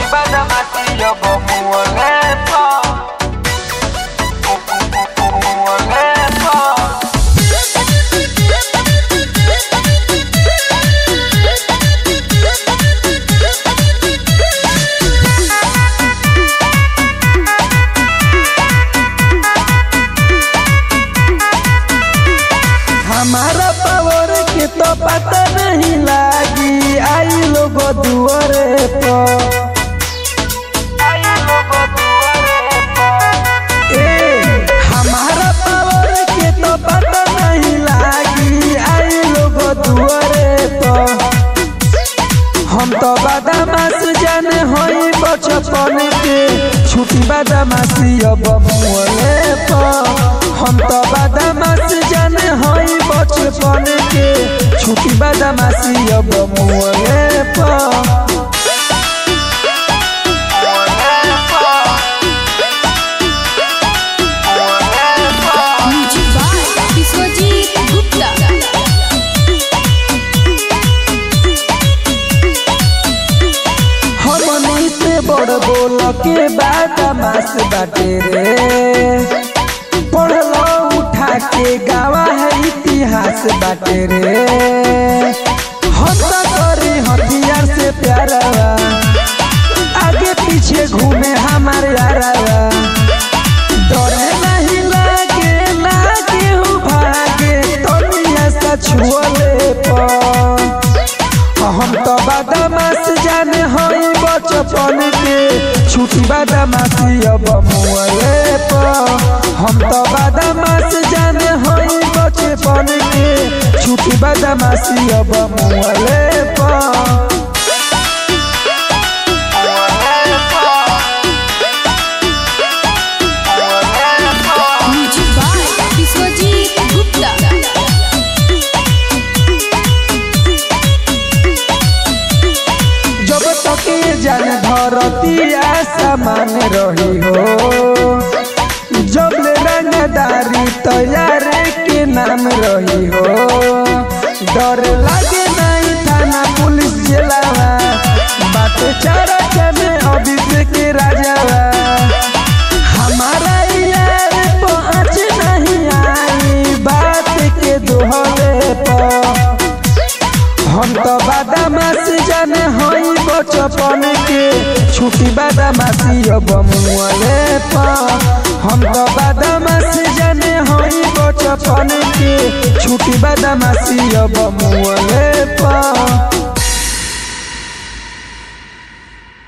badamasi yo bomuolepo. हमारा power के तो पता नहीं लागी आई लोग दुआरे पर। हमारा पावर के तो पता नहीं लागी आई लोग दुआरे पर। हम तो बदमाश जाने होई बचपन के छुट्टी बदमाशी अब मुँहे पर। हम तो बदमाश जाने होई बचपन के छुट्टी बदमाशी अब मुँहे पर। बड़ बोल के बदमाश बाटे रे पढ़लो उठा के गावा है इतिहास बाटे रे। हत्या करे हथियार से प्यारा आगे पीछे घूमे हमारे यारा। डरे नहीं लागे हो भागे दुनिया से छुअले पर। हम तो बदमाश जाने होई बचपन के छुट्टी बदमाशी अब मुँहे पर। हम तो बदमाश जाने होई बचपन के छुट्टी बदमाशी अब मुँहे पर। जान धरती आसमान रही हो जब ले रंगदारी तैयार के नाम रही हो। डर लागे नहीं थाना पुलिस जेलावा बात चारा चने अभिषेक के राजावा। हमारा यार पहुँच नहीं आई बात के दोहरे पर। हम तो बदमाश जाने होई बचपन के छुट्टी बदमाशी अब मुँहे पर। हम तो बदमाश जाने होई बचपन के छुट्टी बदमाशी अब मुँहे पर।